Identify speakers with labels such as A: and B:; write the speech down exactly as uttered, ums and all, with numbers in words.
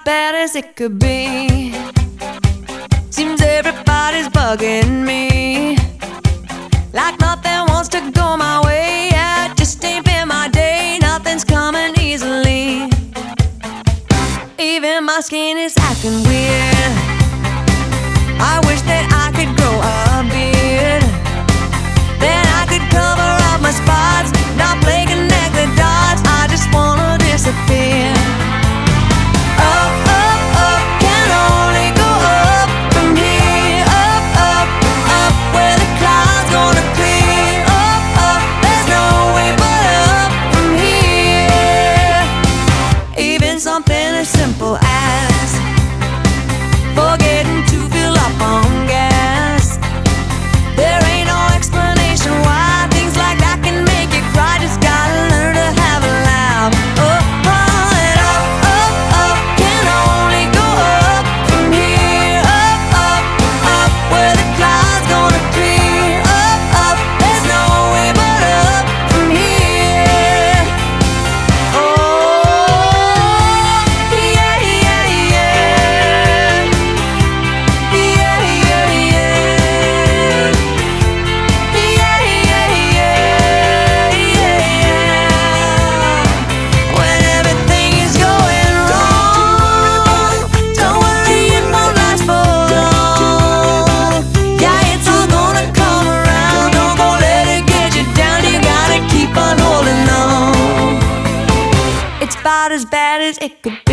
A: bad as it could be. Seems everybody's bugging me, like nothing wants to go my way. Yeah, it just ain't been my day. Nothing's coming easily. Even my skin is acting weird. I wish that I could grow a beard, then I could cover up my spots, not play connect the dots. I just wanna disappear. Up, up, up, can only go up from here. Up, up, up, where the clouds gonna clear. Up, up, there's no way but up from here. Even something as simple as forgetting to fill up on gas, there ain't no explanation why things like that can make you cry. Just gotta learn to have a laugh. Oh, oh, and up, up, up, can only go up from here. Up, up, up, where the clouds gonna clear. Up, up, there's no way but up from here. Oh, yeah, yeah, yeah. Yeah, yeah, yeah. Yeah, yeah, yeah, yeah. When everything is going wrong, don't worry, it won't last for long. Yeah, it's all gonna come around. Don't go let it get you down. You gotta keep on holding on. It's about as bad as it could